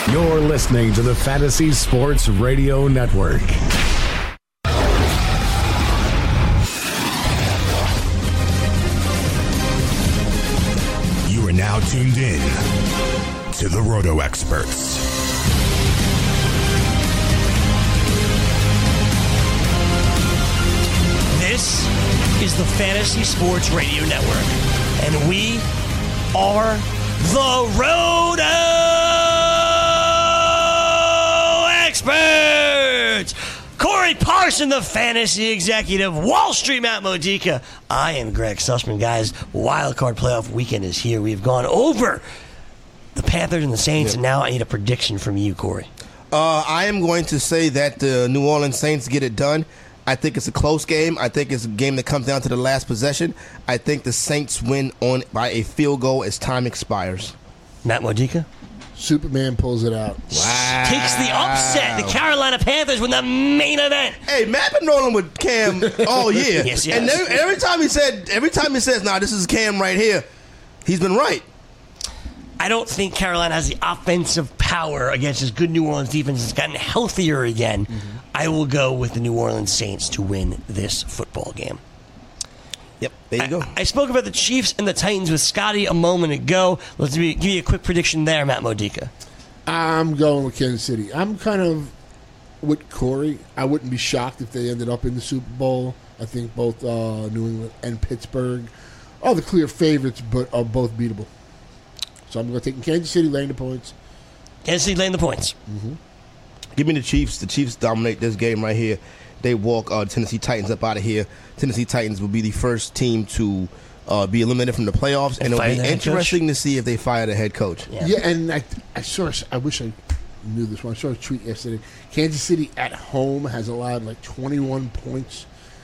You're listening to the Fantasy Sports Radio Network. You are now tuned in to the Roto Experts. This is the Fantasy Sports Radio Network, and we are the Roto Experts. Corey Parson, the fantasy executive. Wall Street Matt Modica. I am Greg Sussman. Guys, wild card playoff weekend is here. We've gone over the Panthers and the Saints, and now I need a prediction from you, Corey. I am going to say that the New Orleans Saints get it done. I think it's a close game. I think it's a game that comes down to the last possession. I think the Saints win on by a field goal as time expires. Matt Modica? Superman pulls it out. Wow. Takes the upset. The Carolina Panthers win the main event. Hey, Matt been rolling with Cam all year. Yes. And every time he says, nah, this is Cam right here, he's been right. I don't think Carolina has the offensive power against this good New Orleans defense. It's gotten healthier again. I will go with the New Orleans Saints to win this football game. Yep, there you go. I spoke about the Chiefs and the Titans with Scotty a moment ago. Let's give you a quick prediction there, Matt Modica. I'm going with Kansas City. I'm kind of with Corey. I wouldn't be shocked if they ended up in the Super Bowl. I think both New England and Pittsburgh are the clear favorites, but are both beatable. So I'm going to take Kansas City laying the points. Kansas City laying the points. Mm-hmm. Give me the Chiefs. The Chiefs dominate this game right here. They walk Tennessee Titans up out of here. Tennessee Titans will be the first team to be eliminated from the playoffs, and it'll be interesting to see if they fire the head coach. Yeah, and I wish I knew this one. I saw a tweet yesterday. Kansas City at home has allowed like 21 points,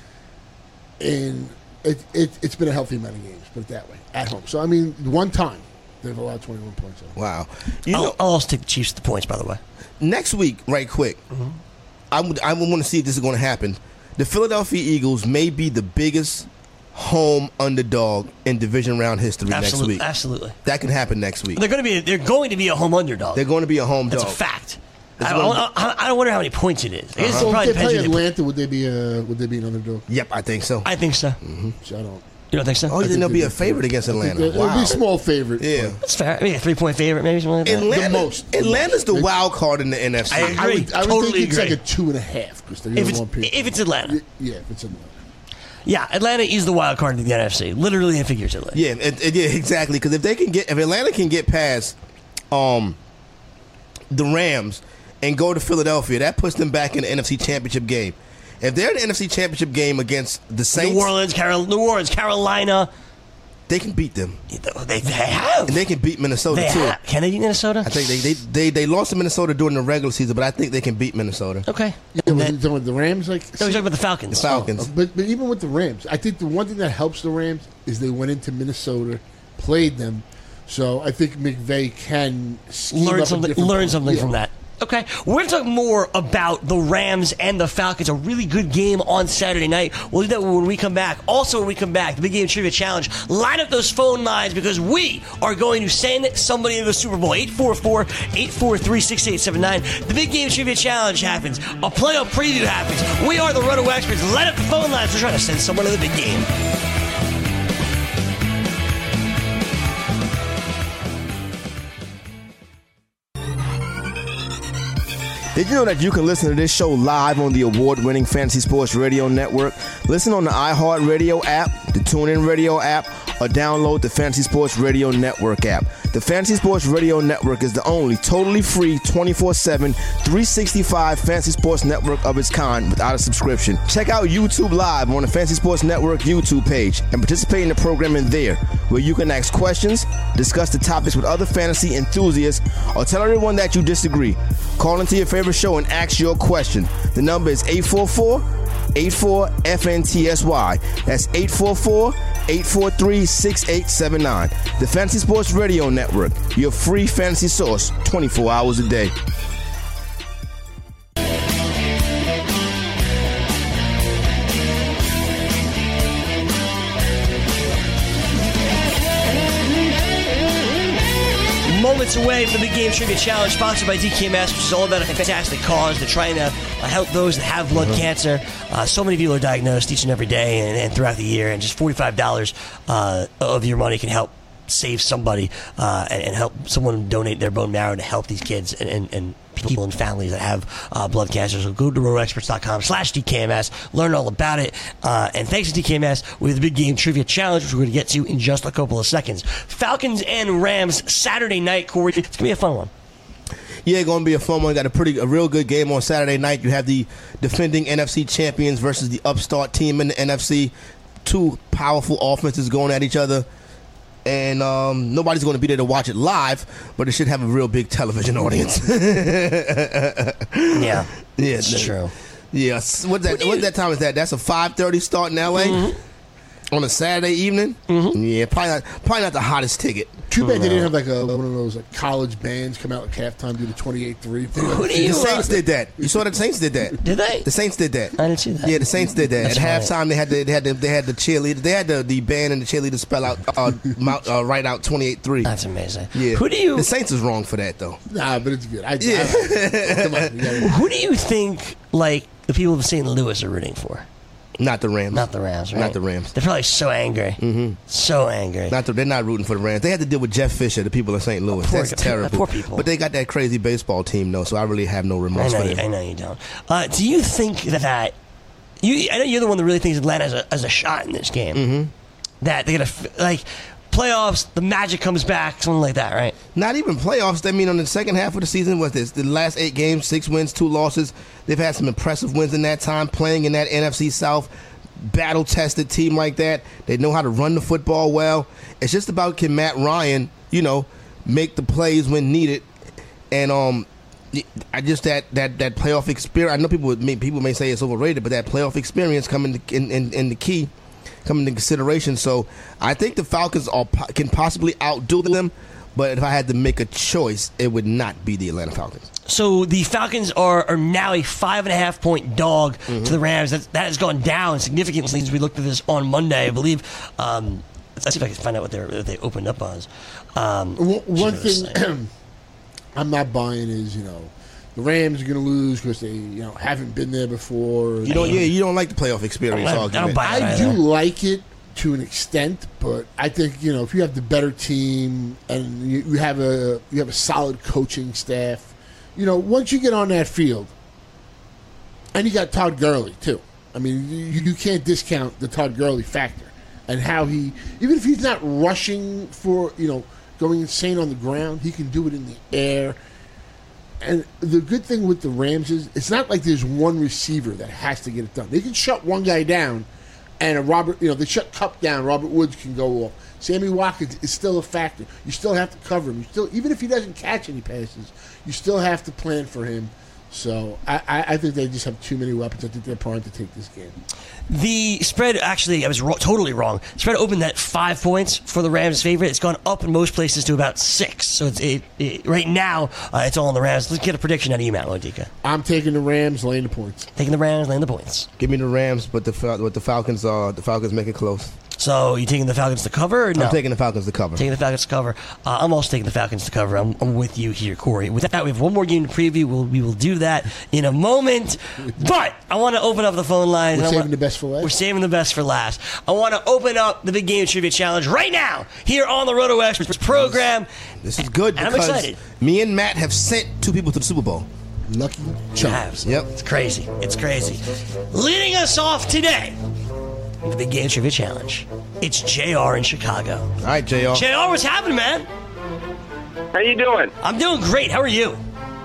and it's been a healthy amount of games, put it that way, at home. So, I mean, one time they've allowed 21 points. Wow. I'll also take the Chiefs at the points, by the way. Next week, right quick, I would want to see if this is going to happen. The Philadelphia Eagles may be the biggest home underdog in division round history next week. Absolutely. That can happen next week. They're going to be a home underdog. They're going to be a home dog. That's a fact. I wonder how many points it is. So if they play Atlanta, would they be an underdog? Yep, I think so. I think so. Mm-hmm. So I don't. You don't think so? Oh, then they'll be a favorite against Atlanta. It'll be a small favorite. Yeah. That's fair. Maybe a 3-point favorite, maybe something like that. Atlanta's the wild card in the NFC. I agree. I would Totally think it's agree. like a 2.5 because they're going to If it's Atlanta. Yeah, if it's Atlanta. Yeah, Atlanta is the wild card in the NFC, literally and figuratively. Yeah, yeah, exactly. Because if Atlanta can get past the Rams and go to Philadelphia, that puts them back in the NFC Championship game. If they're in the NFC Championship game against the Saints, New Orleans, Carolina, they can beat them. They have, and they can beat Minnesota too. Can they beat Minnesota? I think they lost to Minnesota during the regular season, but I think they can beat Minnesota. Okay. Yeah, the Rams, like no, we're talking about the Falcons. The Falcons. But even with the Rams, I think the one thing that helps the Rams is they went into Minnesota, played them, so I think McVay can learn something from that. Okay, we're going to talk more about the Rams and the Falcons, a really good game on Saturday night. We'll do that when we come back. Also, when we come back, the Big Game Trivia Challenge. Line up those phone lines because we are going to send somebody to the Super Bowl. 844-843-6879. The Big Game Trivia Challenge happens. A playoff preview happens. We are the Roto Experts. Line up the phone lines. We're trying to send someone to the big game. Did you know that you can listen to this show live on the award-winning Fantasy Sports Radio Network? Listen on the iHeartRadio app, the TuneIn Radio app, or download the Fantasy Sports Radio Network app. The Fantasy Sports Radio Network is the only totally free 24/7, 365 Fantasy Sports Network of its kind without a subscription. Check out YouTube Live on the Fantasy Sports Network YouTube page and participate in the programming there, where you can ask questions, discuss the topics with other fantasy enthusiasts, or tell everyone that you disagree. Call into your favorite show and ask your question. The number is 844-84-FNTSY. That's 844-843-6879. The Fantasy Sports Radio Network, your free fantasy source 24 hours a day. minutes away from the Big Game Trivia Challenge, sponsored by DKMS, which is all about a fantastic cause. They're trying to help those that have blood cancer. So many people are diagnosed each and every day and throughout the year, and just $45 of your money can help save somebody and help someone donate their bone marrow to help these kids and people and families that have blood cancer. So go to RotoExperts.com/DKMS, learn all about it. And thanks to DKMS, we have the Big Game Trivia Challenge, which we're going to get to in just a couple of seconds. Falcons and Rams Saturday night, Corey. It's going to be a fun one. Yeah, going to be a fun one. Got a real good game on Saturday night. You have the defending NFC champions versus the upstart team in the NFC. Two powerful offenses going at each other. And nobody's going to be there to watch it live, but it should have a real big television audience. Yeah, it's true. Yeah, what that time is that? That's a 5:30 start in LA on a Saturday evening. Yeah, probably not the hottest ticket. Too bad they didn't have like one of those like college bands come out at halftime, do the 28-3. The Saints did that. You saw the Saints did that. Did they? The Saints did that. I didn't see that. Yeah, the Saints did that. That's at right. halftime, they had the cheerleader. They had the band and the cheerleader spell out write out 28-3. That's amazing. Yeah. The Saints is wrong for that though. Nah, but it's good. Come on, Who do you think like the people of St. Louis are rooting for? Not the Rams. Not the Rams, right? Not the Rams. They're probably so angry. So angry. They're not rooting for the Rams. They had to deal with Jeff Fisher, the people of St. Louis. That's terrible. Poor people. But they got that crazy baseball team, though, so I really have no remorse for them. I know you don't. Do you think that I know you're the one that really thinks Atlanta has a shot in this game? That they're going to, playoffs, the magic comes back, something like that, right? Not even playoffs. I mean, on the second half of the season, the last 8 games, 6 wins, 2 losses. They've had some impressive wins in that time, playing in that NFC South battle-tested team like that. They know how to run the football well. It's just about, can Matt Ryan, make the plays when needed. And I just that playoff experience. I know people may say it's overrated, but that playoff experience coming in the key. Come into consideration. So I think the Falcons can possibly outdo them, but if I had to make a choice, it would not be the Atlanta Falcons. So the Falcons are now a 5.5-point dog to the Rams. That has gone down significantly since we looked at this on Monday, I believe. Let's see if I can find out what they opened up on. One thing I'm not buying is, the Rams are going to lose because they, haven't been there before. You don't like the playoff experience argument. I do like it to an extent, but I think if you have the better team and you have a solid coaching staff, once you get on that field, and you got Todd Gurley too. I mean, you can't discount the Todd Gurley factor and how he, even if he's not rushing for going insane on the ground, he can do it in the air. And the good thing with the Rams is it's not like there's one receiver that has to get it done. They can shut one guy down, and they shut Kupp down. Robert Woods can go off. Sammy Watkins is still a factor. You still have to cover him. Even if he doesn't catch any passes, you still have to plan for him. So I think they just have too many weapons. I think they're primed to take this game. The spread, actually, I was totally wrong. The spread opened at 5 points for the Rams' favorite. It's gone up in most places to about 6. So right now, it's all on the Rams. Let's get a prediction out of you, Matt Modica. I'm taking the Rams, laying the points. Taking the Rams, laying the points. Give me the Rams, but the Falcons make it close. So you taking the Falcons to cover or no? I'm taking the Falcons to cover. Taking the Falcons to cover. I'm also taking the Falcons to cover. I'm with you here, Corey. With that, we have one more game to preview. We will do that in a moment. But I want to open up the phone lines. We're saving the best for last. We're saving the best for last. I want to open up the Big Game Trivia Challenge right now here on the Roto Experts program. This is good and because I'm excited. Me and Matt have sent 2 people to the Super Bowl. Lucky Charms. Yep. It's crazy. It's crazy. Leading us off today, the Big Game Trivia Challenge. It's JR in Chicago. All right, JR. JR, what's happening, man? How you doing? I'm doing great. How are you?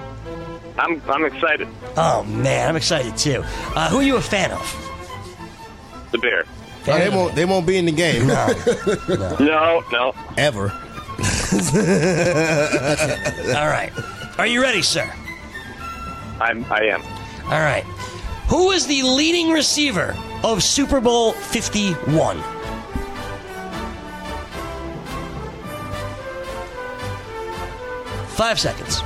I'm excited. Oh, man, I'm excited, too. Who are you a fan of? The Bear. They won't be in the game. No. Ever. All right. Are you ready, sir? I am. All right. Who is the leading receiver of Super Bowl 51? Five seconds.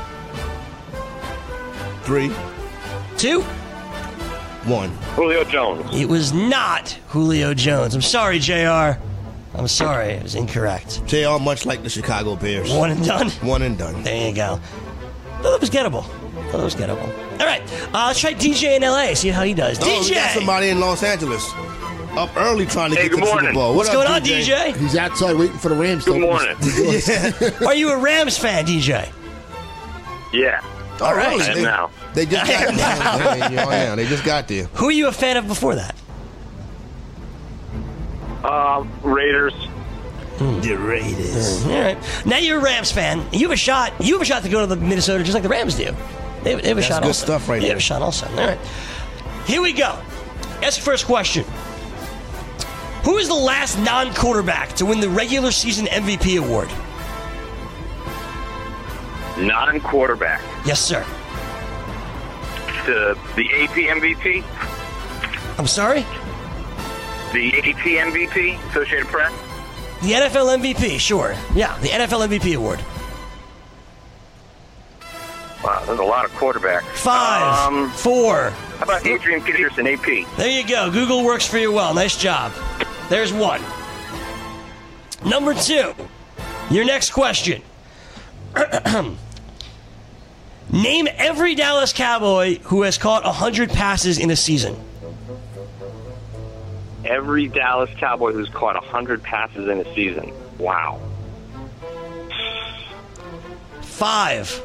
3, 2. 1. Julio Jones. It was not Julio Jones. I'm sorry, JR. I'm sorry. It was incorrect. They are much like the Chicago Bears. One and done? One and done. There you go. That was gettable. All right. Let's try DJ in L.A. See how he does. Oh, we got DJ! somebody in Los Angeles. Up early trying to Hey, get to good the Super morning. Bowl. What's What going up, on, DJ? He's outside waiting for the Rams. Good to morning. Are you a Rams fan, DJ? Yeah. All right. I am now. They just got there. You are now. They just got there. Who are you a fan of before that? Raiders. The Raiders. All right. Now you're a Rams fan. You have a shot. You have a shot to go to the Minnesota just like the Rams do. They have a That's shot good also. stuff right They have there. a shot also. All right. Here we go. That's the first question. Who is the last non-quarterback to win the regular season MVP award? Non-quarterback. Yes, sir. The AP MVP. I'm sorry? The AP MVP. Associated Press. The NFL MVP, sure. Yeah, the NFL MVP award. Wow, there's a lot of quarterbacks. 5, 4. How about Adrian Peterson, AP? There you go. Google works for you well. Nice job. There's one. Number 2. Your next question. Name every Dallas Cowboy who has caught 100 passes in a season. Every Dallas Cowboy who's caught 100 passes in a season. Wow. 5,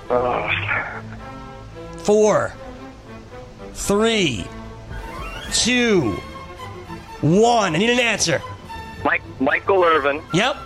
4, 3, 2, 1. I need an answer. Michael Irvin. Yep.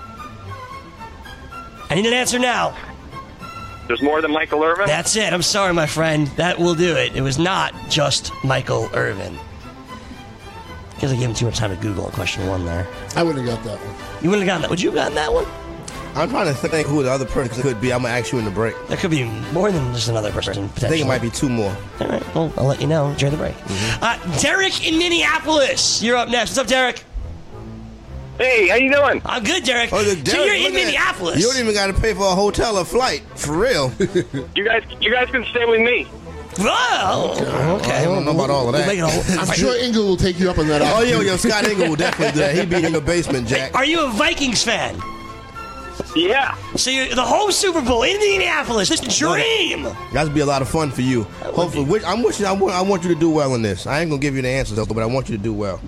I need an answer now. There's more than Michael Irvin? That's it. I'm sorry, my friend. That will do it. It was not just Michael Irvin. Because I gave him too much time to Google on question 1 there. I wouldn't have got that one. You wouldn't have gotten that. Would you have gotten that one? I'm trying to think who the other person could be. I'm going to ask you in the break. There could be more than just another person. I think it might be 2 more. All right. Well, I'll let you know during the break. Derek in Minneapolis. You're up next. What's up, Derek? Hey, how you doing? I'm good, Derek. Oh, So Derek, you're in look at that. Minneapolis. You don't even got to pay for a hotel or flight. For real. You guys can stay with me. Well, okay. I don't know about all of that. We'll make it a whole- I'm sure Engel will take you up on that. Oh, opportunity. yo, Scott Engel will definitely do that. He'd be in your basement, Jack. Are you a Vikings fan? Yeah. So you're the home Super Bowl in Minneapolis. This dream. That'd be a lot of fun for you. Hopefully, I want you to do well in this. I ain't gonna give you the answers, though, but I want you to do well.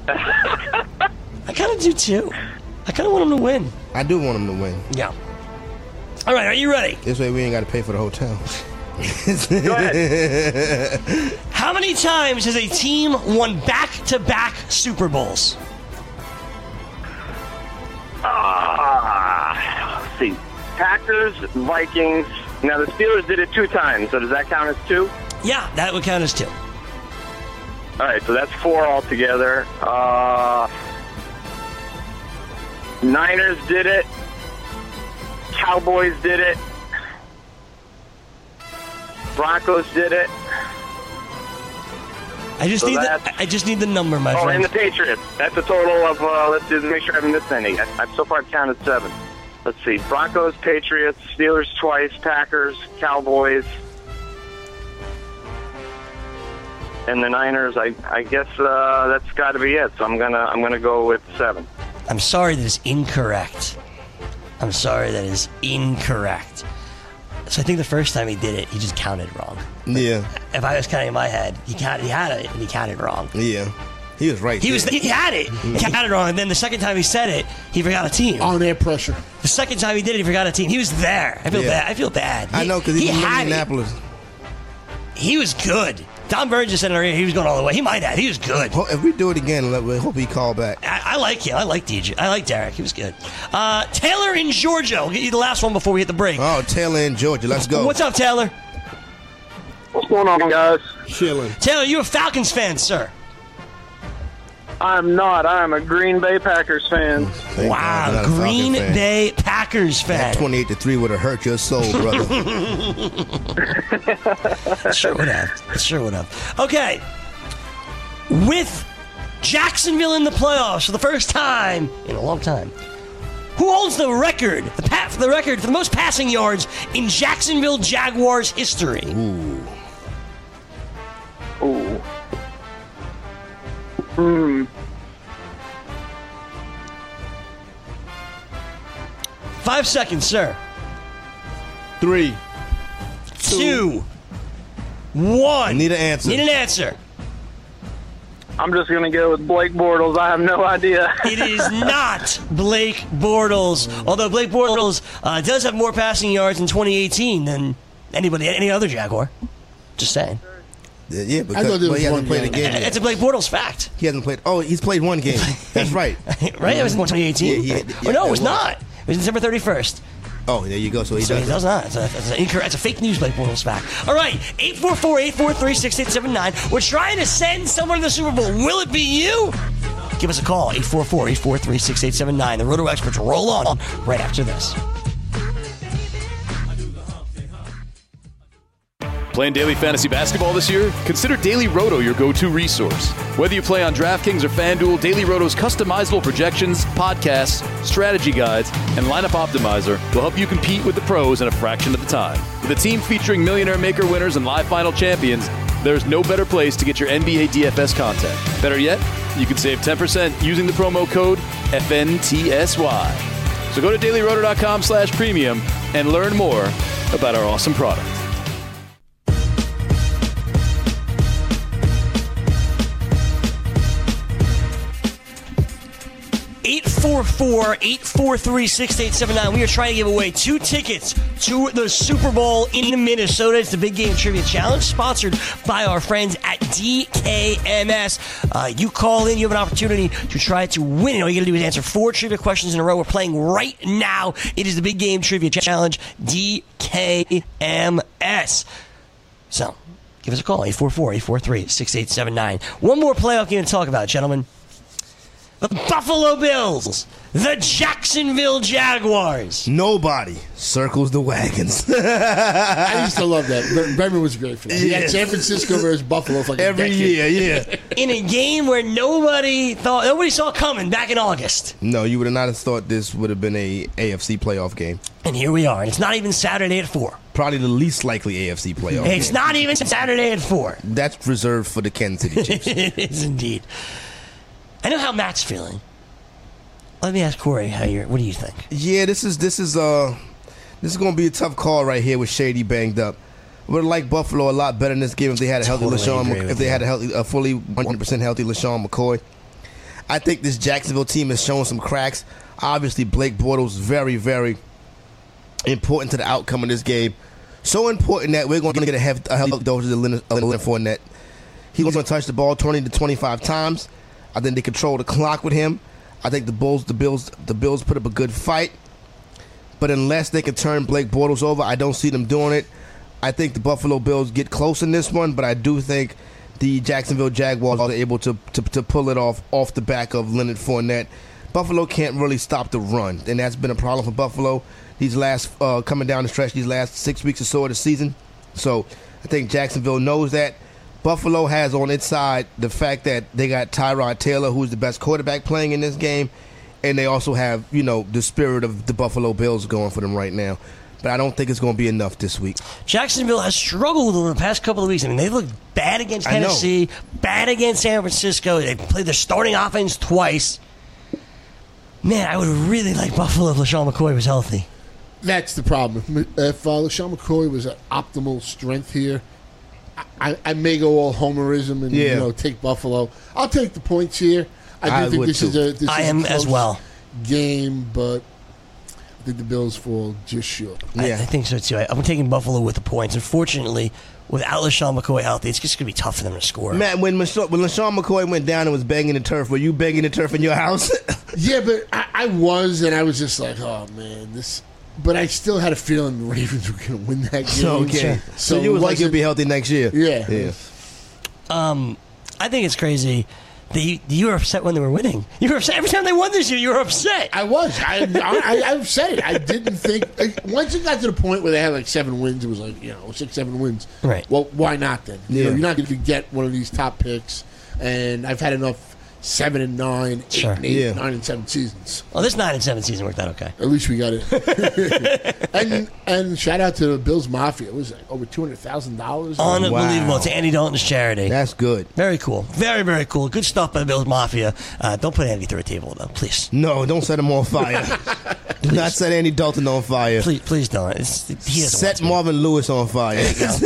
I kind of do too. I kind of want him to win. I do want him to win. Yeah. All right, are you ready? This way, we ain't got to pay for the hotel. Go ahead. How many times has a team won back-to-back Super Bowls? Let's see. Packers, Vikings. Now, the Steelers did it 2 times, so does that count as 2? Yeah, that would count as 2. All right, so that's 4 altogether. Niners did it. Cowboys did it. Broncos did it. I just need the number, my Oh, friend. and the Patriots. That's a total of, let's just make sure I haven't missed any. So far I've counted 7. Let's see. Broncos, Patriots, Steelers twice, Packers, Cowboys, and the Niners. I guess that's got to be it. So I'm gonna go with 7. I'm sorry that is incorrect. I'm sorry that is incorrect. So I think the first time he did it, he just counted wrong. Yeah, If I was counting in my head, he had it and he counted wrong. yeah. He was right. He had it. He counted wrong, and then the second time he said it, he forgot a team. On air pressure. The second time he did it, he forgot a team. He was there. I feel Yeah. bad. I feel bad. I know, because he's from had it. Indianapolis. He was good. Don Burns just said he was going all the way. He might have. He was good. If we do it again, we hope he call back. I like him. I like DJ. I like Derek. He was good. Taylor in Georgia. We'll get you the last one before we hit the break. Oh, Taylor in Georgia. Let's go. What's up, Taylor? What's going on, guys? Chilling. Taylor, you a Falcons fan, sir? I'm not. I'm a Green Bay Packers fan. Thank God Wow, you're not a Falcon Green fan. Bay Packers fan. That 28-3 would have hurt your soul, brother. Sure would have. Sure would have. Okay. With Jacksonville in the playoffs for the first time in a long time, who holds the record, for the most passing yards in Jacksonville Jaguars history? Ooh. 5 seconds, sir. 3. 2. 1. Need an answer. Need an answer. I'm just going to go with Blake Bortles. I have no idea. It is not Blake Bortles. Although Blake Bortles does have more passing yards in 2018 than any other Jaguar. Just saying. Yeah, I because thought there was he hasn't one played a game. game yet. It's a Blake Bortles fact. He hasn't played. Oh, he's played one game. That's right. Right? It was in 2018? Yeah, Oh, no, it was it was. not. It was December 31st. Oh, there you go. So he So he does. does not. It's a fake news Blake Bortles fact. All right, 844-843-6879. We're trying to send someone to the Super Bowl. Will it be you? Give us a call, 844-843-6879. The Roto Experts roll on right after this. Playing daily fantasy basketball this year? Consider Daily Roto your go-to resource. Whether you play on DraftKings or FanDuel, Daily Roto's customizable projections, podcasts, strategy guides, and lineup optimizer will help you compete with the pros in a fraction of the time. With a team featuring Millionaire Maker winners and live final champions, there's no better place to get your NBA DFS content. Better yet, you can save 10% using the promo code FNTSY. So go to dailyroto.com/premium and learn more about our awesome product. 844-843-6879. We are trying to give away 2 tickets to the Super Bowl in Minnesota. It's the Big Game Trivia Challenge, sponsored by our friends at DKMS. You call in, you have an opportunity to try to win. All you got to do is answer 4 trivia questions in a row. We're playing right now. It is the Big Game Trivia Challenge, DKMS. So, give us a call, 844-843-6879. One more playoff game to talk about, gentlemen. The Buffalo Bills, the Jacksonville Jaguars. Nobody circles the wagons. I used to love that. Bremen was great for that. He had San Francisco versus Buffalo for like Every a decade. year, In a game where nobody saw coming back in August. No, you would not have thought this would have been a AFC playoff game. And here we are. And it's not even Saturday at 4. Probably the least likely AFC playoff It's game. not even Saturday at 4. That's reserved for the Kansas City Chiefs. It is indeed. I know how Matt's feeling. Let me ask Corey what do you think? Yeah, this is going to be a tough call right here with Shady banged up. Would have liked Buffalo a lot better in this game if they had a healthy a fully 100% healthy LaShawn McCoy. I think this Jacksonville team has shown some cracks. Obviously, Blake Bortles very, very important to the outcome of this game. So important that we're going to get a healthy dose of Leonard Fournette. He's going to touch the ball 20 to 25 times. I think they control the clock with him. I think the Bills put up a good fight. But unless they can turn Blake Bortles over, I don't see them doing it. I think the Buffalo Bills get close in this one, but I do think the Jacksonville Jaguars are able to pull it off the back of Leonard Fournette. Buffalo can't really stop the run, and that's been a problem for Buffalo these last coming down the stretch, these last 6 weeks or so of the season. So I think Jacksonville knows that. Buffalo has on its side the fact that they got Tyrod Taylor, who's the best quarterback playing in this game, and they also have, the spirit of the Buffalo Bills going for them right now. But I don't think it's going to be enough this week. Jacksonville has struggled in the past couple of weeks. I mean, they looked bad against Tennessee, bad against San Francisco. They played their starting offense twice. Man, I would really like Buffalo if LaShawn McCoy was healthy. That's the problem. If LaShawn McCoy was at optimal strength here, I may go all homerism and take Buffalo. I'll take the points here. I do think this is a close game, but I think the Bills fall just short. I think so too. I'm taking Buffalo with the points. Unfortunately, without LaShawn McCoy healthy, it's just going to be tough for them to score. Matt, when LaShawn McCoy went down and was banging the turf, were you banging the turf in your house? Yeah, but I was, and I was just like, oh man, this. But I still had a feeling the Ravens were going to win that game. Okay. So you was like you'll be healthy next year. Yeah. I think it's crazy that you were upset when they were winning. You were upset every time they won this year. You were upset. I was. I've said it. I didn't think once it got to the point where they had like 7 wins, it was like 6-7 wins. Right. Well, why not then? You're not going to get one of these top picks, and I've had enough 7-9, 8-8, 9-7 seasons. Well, this 9-7 season worked out okay. At least we got it. and shout out to the Bills Mafia. It was like over $200,000. Unbelievable. It's Andy Dalton's charity. That's good. Very cool. Very, very cool. Good stuff by the Bills Mafia. Don't put Andy through a table, though, please. No, don't set him on fire. Do not set Andy Dalton on fire. Please don't. He doesn't Set want to. Marvin Lewis on fire.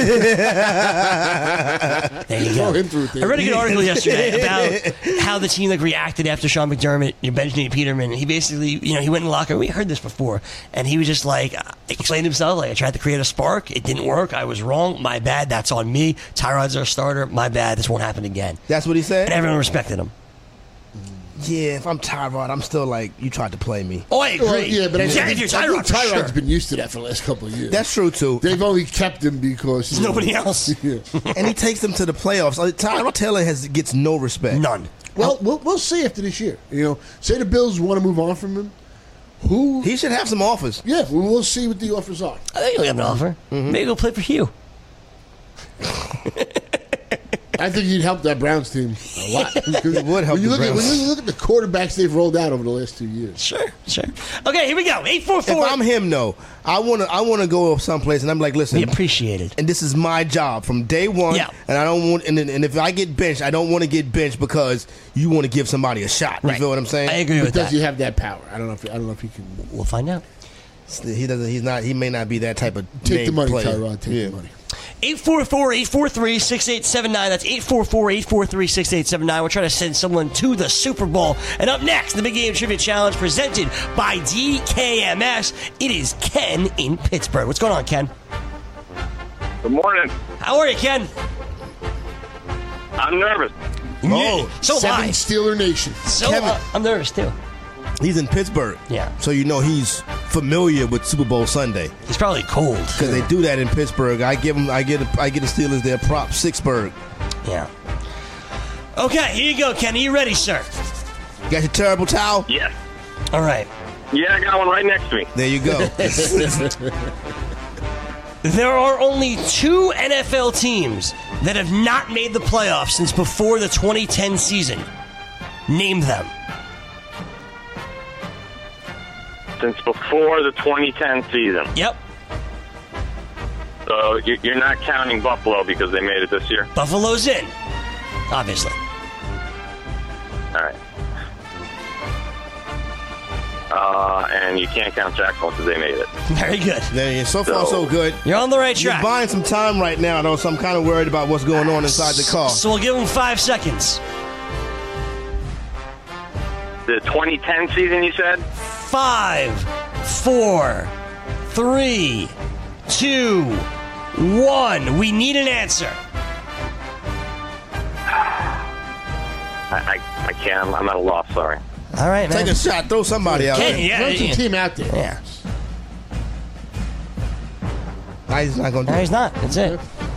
There you go. I read a good article yesterday about how the team reacted after Sean McDermott, benched Nate Peterman. He basically, he went in the locker room. We heard this before, and he was just explained himself. I tried to create a spark. It didn't work. I was wrong. My bad. That's on me. Tyrod's our starter. My bad. This won't happen again. That's what he said? And everyone respected him. Yeah, if I'm Tyrod, I'm still like, you tried to play me. Oh, I agree. Well, yeah, but if you're Tyrod, for Tyrod's sure. been used to that for the last couple of years. That's true, too. They've only kept him because There's nobody else. Yeah. And he takes them to the playoffs. Tyrod Taylor gets no respect. None. Well, we'll see after this year. Say the Bills want to move on from him. He should have some offers. Yeah, we'll see what the offers are. I think he'll have an offer. Maybe he'll play for Hugh. I think he'd help that Browns team a lot. He would help when you the look Browns. when you look at the quarterbacks they've rolled out over the last 2 years. Sure. Okay, here we go. 844. If I'm him, though, I wanna go someplace, and I'm like, listen, Be appreciated. and this is my job from day one. Yeah. And I don't want, and if I get benched, I don't want to get benched because you want to give somebody a shot. You Right. feel what I'm saying? I agree But with does that. he have that power? I don't know if he can We'll find out. He doesn't. He's not. He may not be that type of take name the money, player. Tyrod. Take the money. 844-843-6879. That's 844-843-6879. We're trying to send someone to the Super Bowl. And up next, the Big Game Trivia Challenge presented by DKMS. It is Ken in Pittsburgh. What's going on, Ken? Good morning. How are you, Ken? I'm nervous. Oh, So am I. Steeler Nation. So Kevin. I'm nervous, too. He's in Pittsburgh. Yeah. So he's familiar with Super Bowl Sunday He's probably cold. because they do that in Pittsburgh. I get the Steelers their prop Sixburgh. Yeah. Okay, here you go, Ken. Are you ready, sir? You got your terrible towel? Yes. All right. Yeah, I got one right next to me. There you go. There are only 2 NFL teams that have not made the playoffs since before the 2010 season. Name them. Since before the 2010 season. Yep. So you're not counting Buffalo because they made it this year? Buffalo's in, obviously. All right. And you can't count Jacksonville because they made it. Very good. There, so far, so good. You're on the right You're track. buying some time right now, though, so I'm kind of worried about what's going on inside the car. So we'll give them 5 seconds. The 2010 season, you said? 5, 4, 3, 2, 1. We need an answer. I can't. I'm at a loss, sorry. All right, man. Take a shot. Throw somebody out Ken, there. yeah, Throw some yeah. team out there. Yeah. Nah, he's not going to No, do he's it. not. That's it.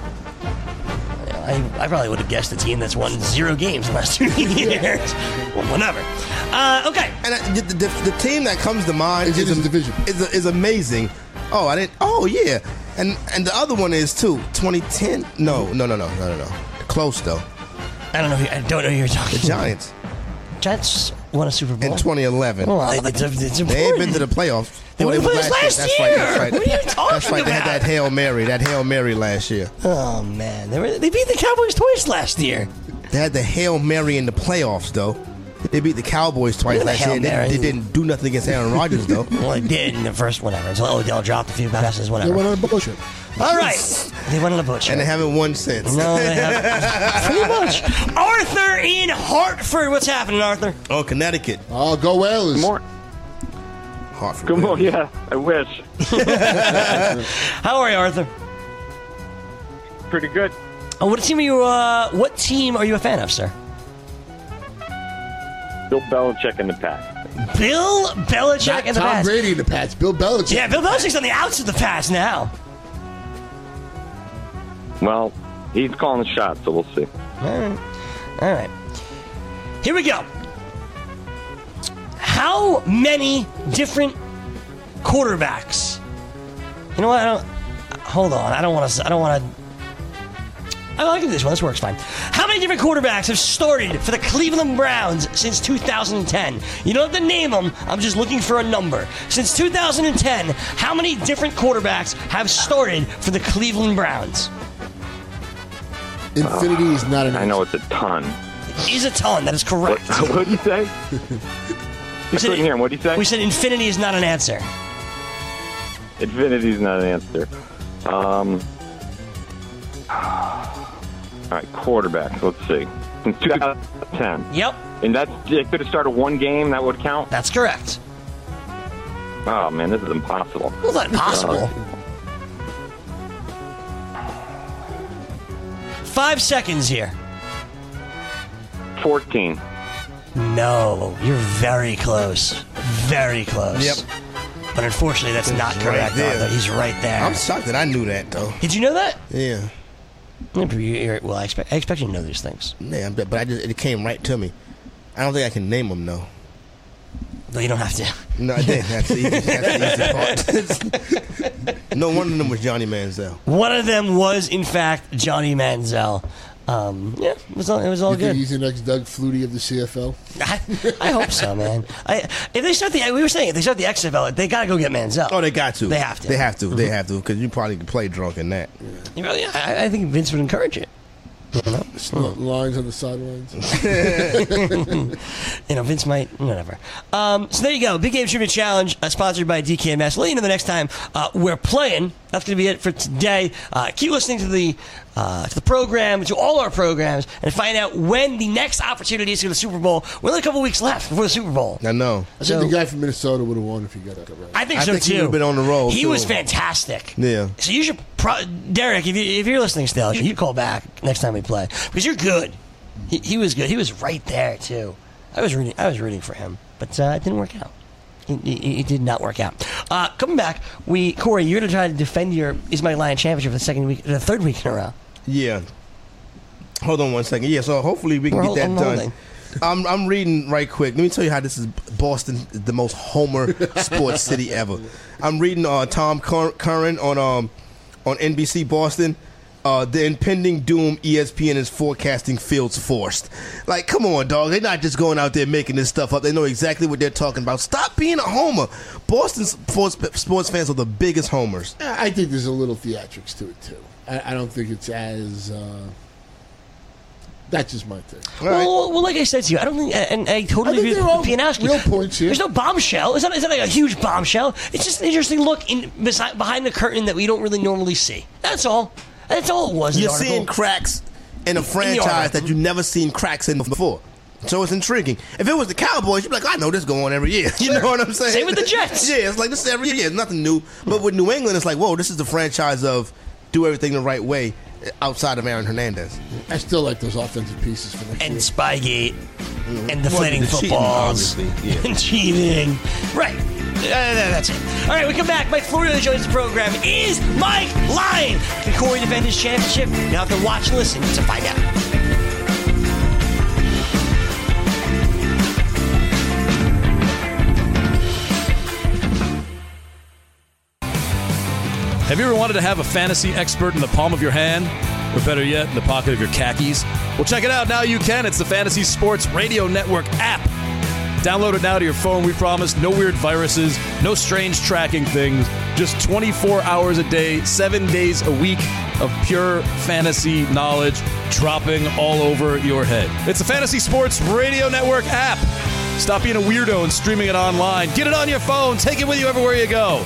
I probably would have guessed the team that's won 0 games in the last 2 years. Well, whatever. Okay. And the team that comes to mind It's in his division. is amazing. Oh, I didn't. Oh, yeah. And the other one is too. 2010. No. Close though. I don't know who you're talking The Giants Jets won a Super Bowl. in 2011. Well, it's important. They ain't been to the playoffs. They Oh, went to the playoffs last That's year. right. What are you talking That's right. They had about? that Hail Mary last year. Oh, man. They beat the Cowboys twice last year. They had the Hail Mary in the playoffs, though. They beat the Cowboys twice Look at last the year. Hail Mary. They didn't do nothing against Aaron Rodgers, though. Well, they did in the first whatever. Until Odell dropped a few passes, They whatever. went on a bullshit. All right. They went on a butcher. And they haven't won since. No, they haven't. Pretty much. Arthur in Hartford. What's happening, Arthur? Oh, Connecticut. Oh, go Whalers. Hartford. Good morning. Yeah, I wish. How are you, Arthur? Pretty good. What team are you a fan of, sir? Bill Belichick in the Pats. Bill Belichick Not and the Tom Pats. Brady in the Pats. Bill Belichick. Yeah, Bill Belichick's on the outs of the Pats now. Well, he's calling the shots, so we'll see. All right. Here we go. How many different quarterbacks? You know what? Hold on. I don't want to. I can do this one. This works fine. How many different quarterbacks have started for the Cleveland Browns since 2010? You don't have to name them. I'm just looking for a number. Since 2010, how many different quarterbacks have started for the Cleveland Browns? Infinity is not an I know it's a ton. Is a ton. That is correct. What did you say? I couldn't hear him. What did you say? We said infinity is not an answer. Infinity's not an answer. All right, quarterback. Let's see. Since 2010. Yep. And they could have started one game. That would count? That's correct. Oh, man, this is impossible. Well, not impossible. 5 seconds here. 14. No, you're very close. Very close. Yep. But unfortunately, that's not Right correct. there. Arthur. He's right there. I'm shocked that I knew that, though. Did you know that? Yeah. Well, I expect you to know these things. Yeah, but it came right to me. I don't think I can name them, though. No, you don't have to. No, I didn't. That's the easy part. No, one of them was Johnny Manziel. One of them was, in fact, Johnny Manziel. Yeah, it was all You good. think he's the next Doug Flutie of the CFL? I hope so, man. If they start the XFL, they got to go get Manziel. Oh, they got to. They have to. They have to. They have to, because you probably could play drunk in that. Yeah, I think Vince would encourage it. Lines on the sidelines. Vince might, whatever. So there you go. Big Game Trivia Challenge, sponsored by DKMS. We'll let you know the next time we're playing. That's going to be it for today. Keep listening to the program, to all our programs, and find out when the next opportunity is to go to the Super Bowl. We're only a couple weeks left before the Super Bowl. I know. I think the guy from Minnesota would have won if he got that right. I think so, he too. would have been on the roll, He too. was fantastic. Yeah. So you should, Derek, if you're listening still, you call back next time we play, because you're good. He was good. He was right there too. I was rooting for him, but it didn't work out. It did not work out. Coming back, Corey, you're going to try to defend your Is My Lion championship for the third week in a row. Yeah. Hold on one second. Yeah, so hopefully we can get that done. I'm reading right quick. Let me tell you how this is Boston, the most homer sports city ever. I'm reading Tom Curran on NBC Boston. The impending doom ESPN is forecasting Fields forced. Like, come on, dog. They're not just going out there making this stuff up. They know exactly what they're talking about. Stop being a homer. Boston's sports fans are the biggest homers. I think there's a little theatrics to it, too. I don't think it's as... That's just my take. Well, like I said to you, I don't think, and I totally agree with Pianowski. Real points here. There's no bombshell. It's not like a huge bombshell. It's just an interesting look behind the curtain that we don't really normally see. That's all. That's all it was. You're seeing cracks in a franchise that you've never seen cracks in before. So it's intriguing. If it was the Cowboys, you'd be like, I know this going on every year. You know what I'm saying? Same with the Jets. Yeah, it's like this is every year. It's nothing new. But with New England, it's like, whoa, this is the franchise of do everything the right way outside of Aaron Hernandez. I still like those offensive pieces for next year. And Spygate. And deflating footballs. Cheating, and cheating. Right. That's it. All right, we come back. Mike Florio joins the program. Is Mike lying? Can Corey defend his championship? You'll have to watch and listen to find out. Have you ever wanted to have a fantasy expert in the palm of your hand? Or better yet, in the pocket of your khakis? Well, check it out. Now you can. It's the Fantasy Sports Radio Network app. Download it now to your phone. We promise no weird viruses, no strange tracking things. Just 24 hours a day, 7 days a week of pure fantasy knowledge dropping all over your head. It's the Fantasy Sports Radio Network app. Stop being a weirdo and streaming it online. Get it on your phone. Take it with you everywhere you go.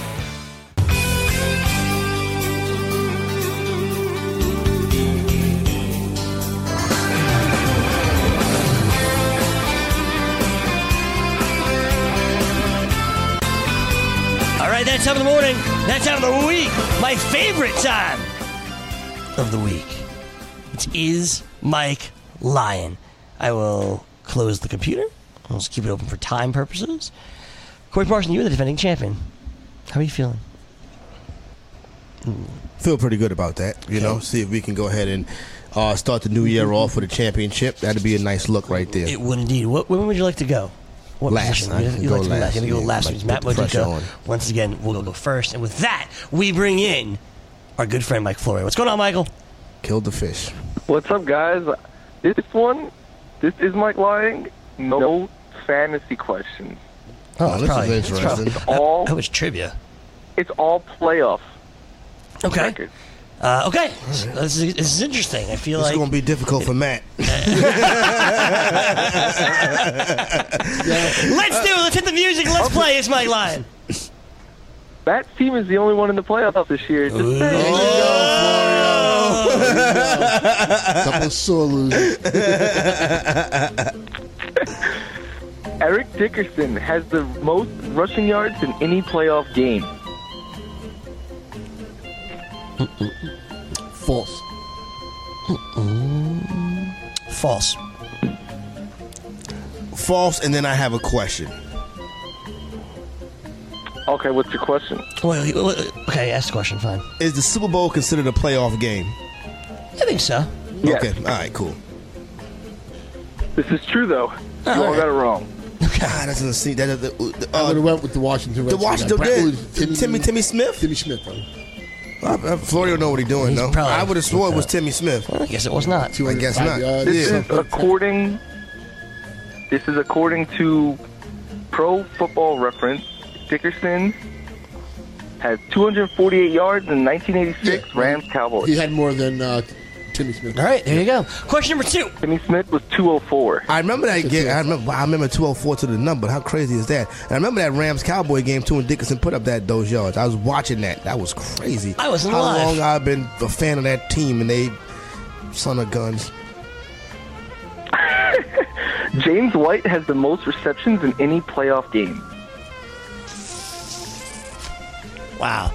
That time of the morning, that time of the week, my favorite time of the week. It is Mike Lyon. I will close the computer. I'll just keep it open for time purposes. Corey Parson, you're the defending champion. How are you feeling? Feel pretty good about that. You know, see if we can go ahead and start the new year off with a championship. That'd be a nice look right there. It would indeed. When would you like to go? What last. Position? You'd like to go last. You're going to go last. Like Matt Modica. Once again, we'll go first. And with that, we bring in our good friend Mike Florio. What's going on, Michael? Killed the fish. What's up, guys? This is Mike lying. No fantasy questions. Oh, this is interesting. It's all. That was trivia. It's all playoff. Okay. Records. Okay, this is interesting. I feel It's like going to be difficult for Matt. Let's do it. Let's hit the music. Let's play. It's Mike Lyon. Matt's team is the only one in the playoffs this year. Just saying. Couple of sore losers. Eric Dickerson has the most rushing yards in any playoff game. False. False. False, and then I have a question. Okay, what's your question? Wait, okay, ask the question. Fine. Is the Super Bowl considered a playoff game? I think so. Yes. Okay, all right, cool. This is true, though. You all got it wrong. God, that doesn't seem... I would have went with the Washington The Redskins. Washington Timmy Smith? Timmy Smith, buddy. Florio know what he's doing, though. probably- I would have swore it was Timmy Smith. I guess it was not. I guess not. This is according to Pro Football Reference. Dickerson has 248 yards in 1986 Rams Cowboys. He had more than Timmy Smith. All right, there you go. Question number 2. Timmy Smith was 204. I remember that game. I remember 204 to the number. How crazy is that? And I remember that Rams Cowboy game too, and Dickerson put up those yards. I was watching that. That was crazy. I wasn't How alive. long I've been a fan of that team, and they son of guns. James White has the most receptions in any playoff game. Wow.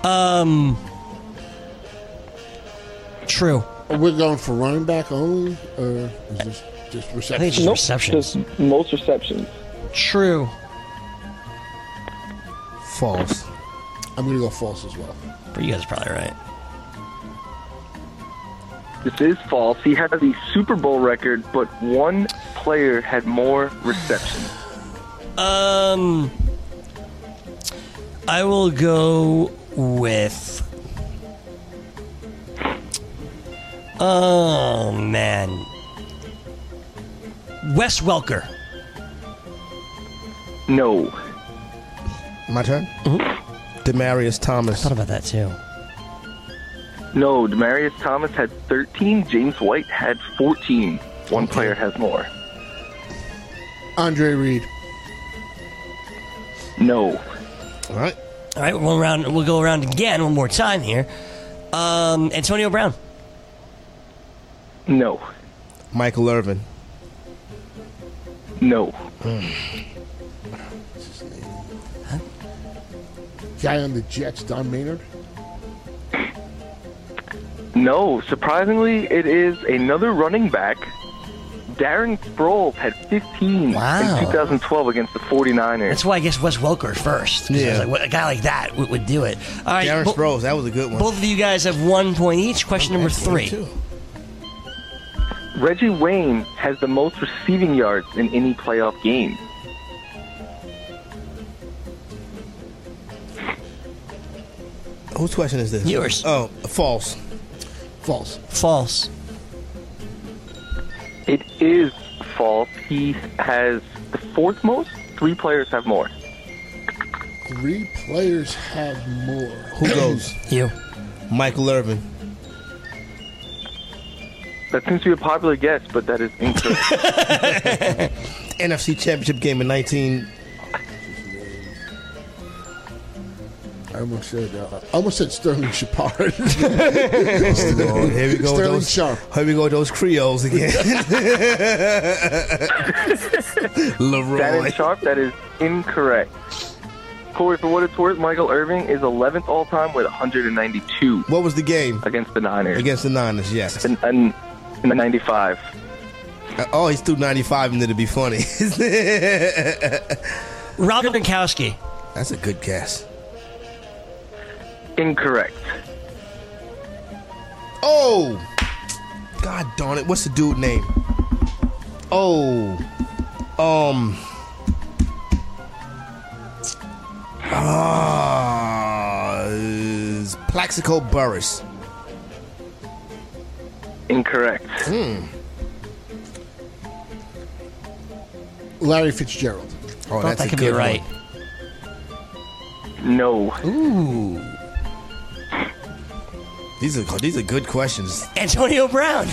True. We're going for running back only, or is this just I reception? think it's just receptions. Just most receptions. True. False. I'm going to go false as well. But you guys are probably right. This is false. He has the Super Bowl record, but one player had more receptions. I will go with. Oh man, Wes Welker. No. My turn. Demarius Thomas. Thought about that too. No, Demarius Thomas had 13. James White had 14. One player has more. Andre Reed. No. All right. All right, we'll go around again one more time here. Antonio Brown. No. Michael Irvin. No. Guy on the Jets, Don Maynard. No. Surprisingly, it is another running back. Darren Sproles had 15 Wow. in 2012 against the 49ers. That's why I guess Wes Welker first. 'Cause I was Yeah. like, a guy like that would do it. All right, Darren Sproles. That was a good one. both of you guys have 1 point each. Question number 3. Reggie Wayne has the most receiving yards in any playoff game. Whose question is this? Yours. Oh, false. False. False. It is false. He has the 4th most. 3 players have more. 3 players have more. Who goes? You. Michael Irvin. That seems to be a popular guess, but that is incorrect. NFC Championship game in 19. I almost said Sterling Shepard. Oh, here we go. Sterling With Sharp. Here we go with those Creoles again. Leroy. Shannon Sharp, that is incorrect. Corey, for what it's worth, Michael Irving is 11th all-time with 192 What was the game? against the Niners. Against the Niners, yes. In 95. Oh, he's threw 95 and it'd be funny. Rob Gronkowski. That's a good guess. Incorrect. Oh! God darn it. What's the dude name? Oh. Is Plaxico Burress. Incorrect. Larry Fitzgerald. Oh, Thought that's that a could be good right. one. No. Ooh. These are good questions. Antonio Brown.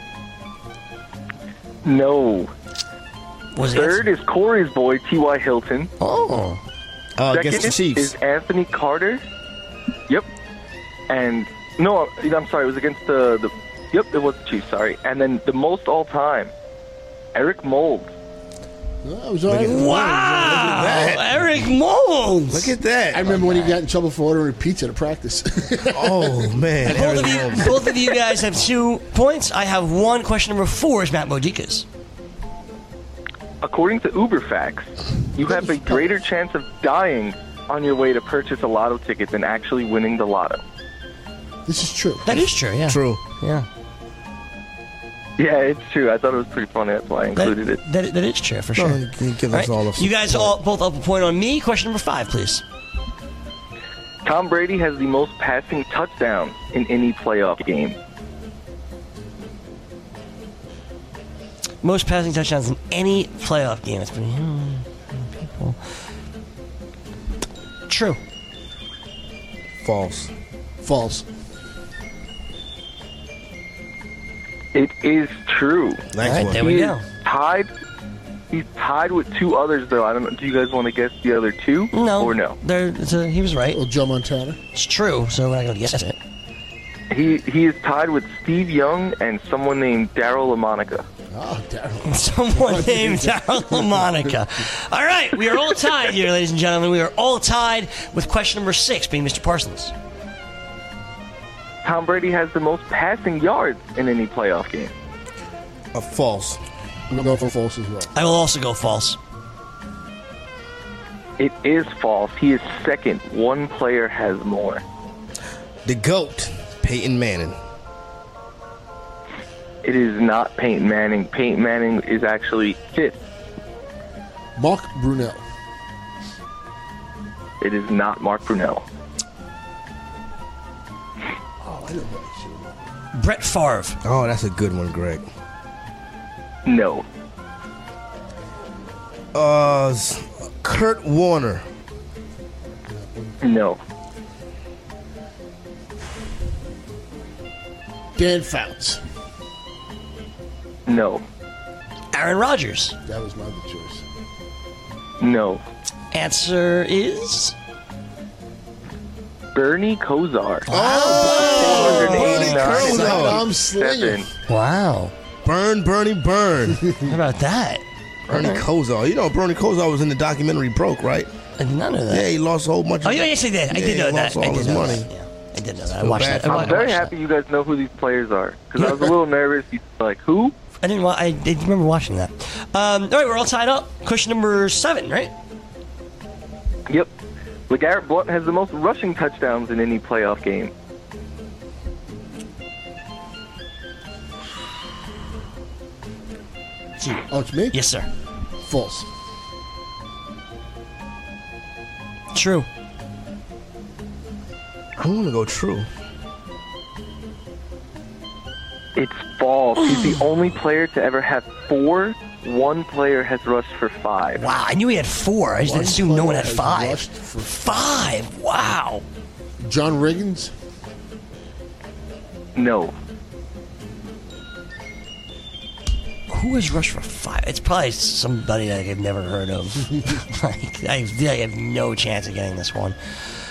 No. Was Third is Corey's boy, T.Y. Hilton. Oh. Against the Second Chiefs. is Anthony Carter. Yep. And no, I'm sorry, it was against the yep, it was the Chiefs, sorry. And then the most all time, Eric Moulds. That was all right. Wow. that. Eric Moulds. Look at that. I remember when he got in trouble for ordering pizza to practice. Oh, man. Both of you guys have 2 points. I have 1. Question number 4 is Matt Modica's. According to UberFacts, you have a greater chance of dying on your way to purchase a lotto ticket than actually winning the lotto. This is true. That is true, yeah. True. Yeah. Yeah, it's true. I thought it was pretty funny. That's why I included it. That is true, for sure. No, give us all You guys both up a point on me. Question number 5, please. Tom Brady has the most passing touchdowns in any playoff game. Most passing touchdowns in any playoff game. It's been people. True. False. False. It is true. Nice All right, one. there we go. He's tied with 2 others, though. I don't know. Do you guys want to guess the other 2? No. Or no? He was right. Well, Joe Montana. It's true, so we're not going to guess it. He is tied with Steve Young and someone named Daryl LaMonica. Oh, Daryl. Someone named Daryl LaMonica. All right, we are all tied here, ladies and gentlemen. We are all tied with question number 6 being Mr. Parsons. Tom Brady has the most passing yards in any playoff game. False. I'm going to go for false as well. I will also go false. It is false. He is second. One player has more. The GOAT, Peyton Manning. It is not Peyton Manning. Peyton Manning is actually 5th. Mark Brunell. It is not Mark Brunell. Oh, I know what I should know. Brett Favre. Oh, that's a good one, Greg. No. Kurt Warner. No. Dan Fouts. No. Aaron Rodgers. That was my other choice. No. Answer is... Bernie Kosar. Oh, Bernie 289 Kosar. I'm slinging. Wow. Burn, Bernie, burn. How about that? Bernie Kosar. You know, Bernie Kosar was in the documentary Broke, right? I did not know that. Yeah, he lost a whole bunch of... Oh, yes, I did. I did know he that. lost all his money. Yeah, I did know that. I Feel watched bad that. for I I'm very watched happy you guys know who these players are. Because I was a little nervous. He's like, who? that. I did remember watching that. All right, we're all tied up. Question number 7, right? Yep. LeGarrette Blount has the most rushing touchdowns in any playoff game. Oh, it's me? Yes, sir. False. True. I'm going to go true. It's false. He's the only player to ever have 4. One player has rushed for 5. Wow, I knew he had 4. I just One assumed no one had player has 5. rushed for 5. Wow. John Riggins. No. Who has rushed for 5? It's probably somebody that I've never heard of. I have no chance of getting this one.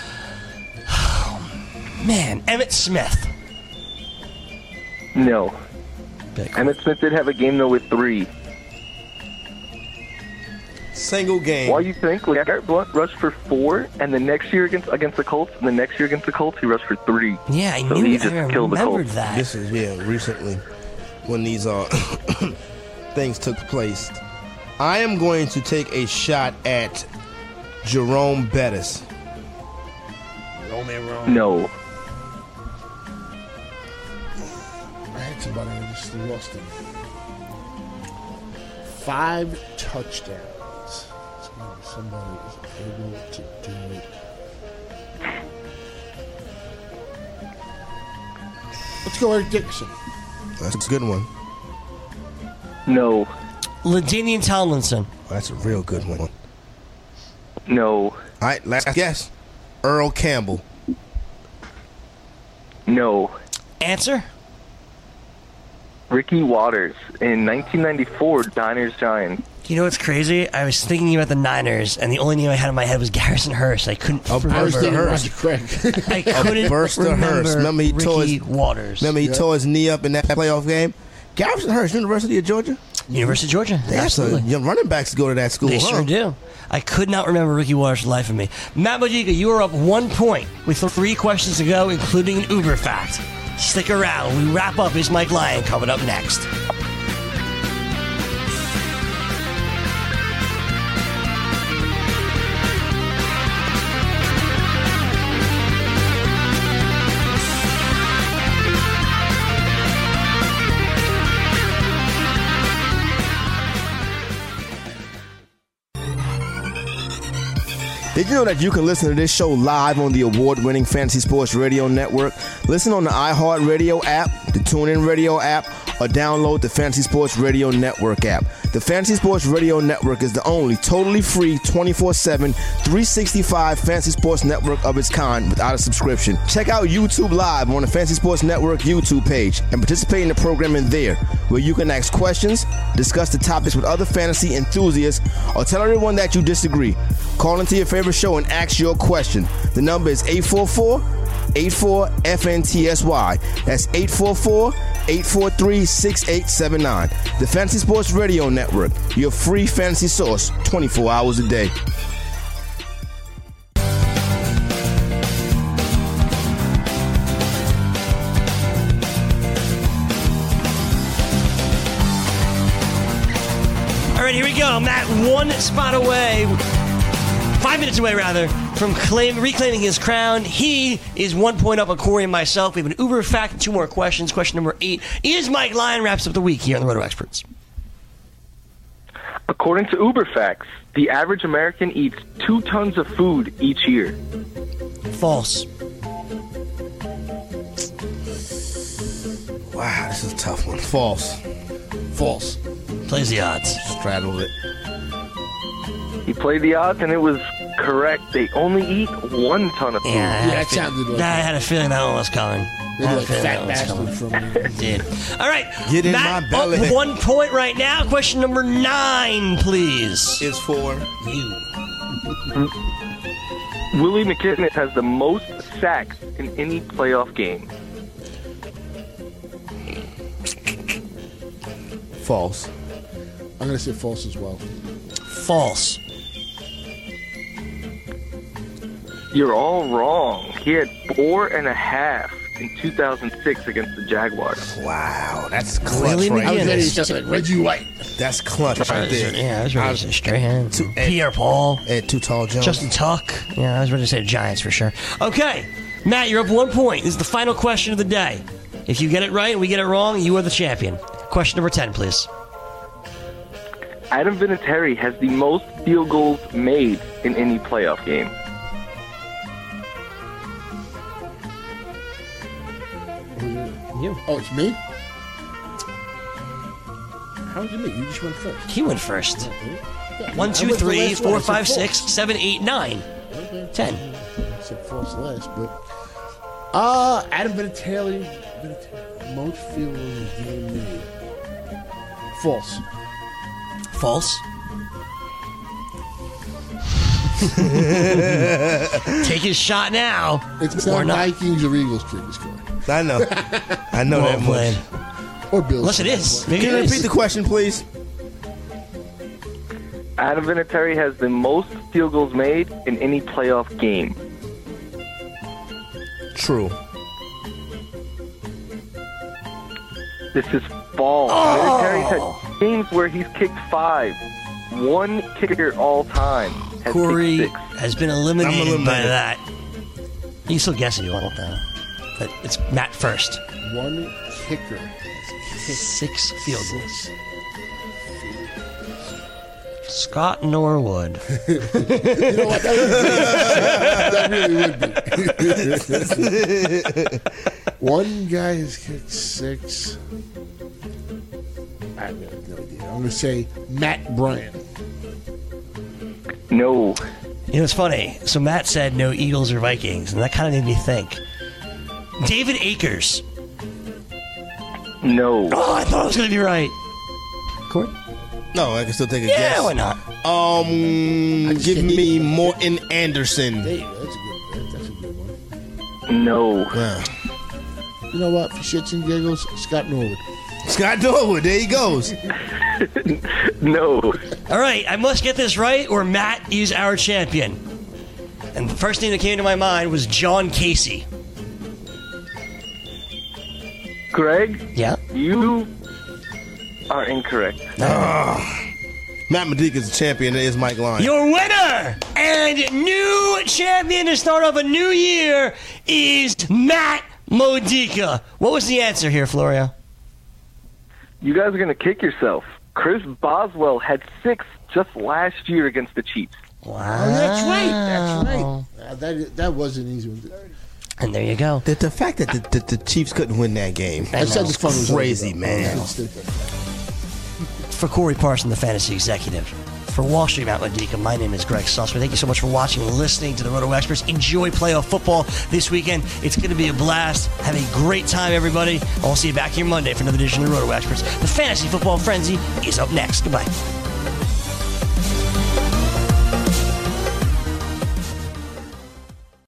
Oh, man, Emmitt Smith. No. Very cool. Emmitt Smith did have a game, though, with 3. Single game. Why you think LeGarrette Blount rushed for 4, and the next year against the Colts, and the next year against the Colts, he rushed for 3. Yeah, I So knew. he I just killed the remembered Colts. that. This is, recently when these things took place. I am going to take a shot at Jerome Bettis. No. I had somebody I just lost him. 5 touchdowns. Somebody is able to do it. Let's go Eric Dickerson. That's a good one. No. LaDainian Tomlinson. That's a real good one. No. All right, last guess. Earl Campbell. No. Answer? Ricky Waters in 1994 Niners Giants. You know what's crazy? I was thinking about the Niners, and the only name I had in my head was Garrison Hurst. I couldn't remember. I couldn't Burster Hurst. Remember he tore Ricky his Waters. Remember he tore his knee up in that playoff game. Garrison Hurst, University of Georgia. University of Georgia. Absolutely. Young running backs go to that school. They sure do. I could not remember Ricky Waters for the life of me. Matt Mojica, you are up 1 point with 3 questions to go, including an Uber fact. Stick around. When we wrap up, is Mike Lyon coming up next. Did you know that you can listen to this show live on the award-winning Fantasy Sports Radio Network? Listen on the iHeartRadio app, the TuneIn Radio app, or download the Fantasy Sports Radio Network app. The Fantasy Sports Radio Network is the only totally free 24/7, 365 fantasy sports network of its kind without a subscription. Check out YouTube Live on the Fantasy Sports Network YouTube page and participate in the programming there, where you can ask questions, discuss the topics with other fantasy enthusiasts, or tell everyone that you disagree. Call into your favorite show and ask your question. The number is 844-84-FNTSY. That's 844-843-6879. The Fantasy Sports Radio Network, your free fantasy source 24 hours a day. All right, here we go. Matt, 1 spot away. 5 minutes away, rather, from reclaiming his crown. He is 1 point up on Corey and myself. We have an Uber fact and 2 more questions. Question number 8 is Mike Lyon wraps up the week here on the Roto Experts. According to Uber Facts, the average American eats 2 tons of food each year. False. Wow, this is a tough one. False. False. Plays the odds. Straddled it. He played the odds, and it was correct. They only eat 1 ton of food. Yeah, that sounded like I had a feeling that one was coming. Maybe like fat bastard from Did. All right. Get in Matt, my belly. Up 1 point right now. Question number 9, please. It's for You. Willie McKinnon has the most sacks in any playoff game. false. I'm going to say false as well. False. You're all wrong. He had 4.5 in 2006 against the Jaguars. Wow, that's clutch Willie right I was McGinnis. ready to say like Reggie White. That's clutch right there. Yeah, I was ready to say Strahan. Pierre Paul. Ed Too Tall Jones. Justin Tuck. Yeah, I was ready to say Giants for sure. Okay, Matt, you're up 1 point. This is the final question of the day. If you get it right and we get it wrong, you are the champion. Question number 10, please. Adam Vinatieri has the most field goals made in any playoff game. You. Oh, it's me? How did you mean? You just went first. He went first. Yeah, 1, I 2, went the 3, last one. 4, I said 5, false. 6, 7, 8, 9. Okay. 10. I said false last, but Adam Vinatieri, most field goals game made. False. False. Take his shot now. It's Or not not. Vikings or Eagles previous score. I know. I know Well that played. much. Or Bills. Unless it is. Maybe Can you it repeat is. the question, please? Adam Vinatieri has the most field goals made in any playoff game. True. This is false. Vinatieri's had games where he's kicked 5. One kicker all time has Corey kicked 6. has been eliminated, I'm eliminated. by that. You can still guess if you want, though. But it's Matt first. One kicker. 6 field goals. Scott Norwood. You know what? That really would be. One guy has kicked 6. I have no idea. I'm going to say Matt Bryan. No. You know, it's funny. So Matt said no Eagles or Vikings, and that kind of made me think. David Akers No. Oh, I thought I was going to be right. Corey? No, I can still take a Yeah, guess. why not? Give me Morton Anderson. There you go. That's a good one. No. Yeah. You know what? For shits and giggles, Scott Norwood. Scott Norwood, there he goes. No. All right, I must get this right or Matt is our champion. And the first name that came to my mind was John Casey. Greg, Yeah? you are incorrect. Matt Modica's the champion. It is Mike Lyon. Your winner and new champion to start off a new year is Matt Modica. What was the answer here, Florio? You guys are going to kick yourself. Chris Boswell had 6 just last year against the Chiefs. Wow. Oh, that's right. That's right. That was an easy one. And there you go. The fact that the Chiefs couldn't win that game. I said this fun was crazy, over, man. For Corey Parson, the fantasy executive. For Wall Street Matt Modica, my name is Greg Sussman. Thank you so much for watching and listening to the Roto Experts. Enjoy playoff football this weekend. It's going to be a blast. Have a great time, everybody. I'll see you back here Monday for another edition of the Roto Experts. The Fantasy Football Frenzy is up next. Goodbye.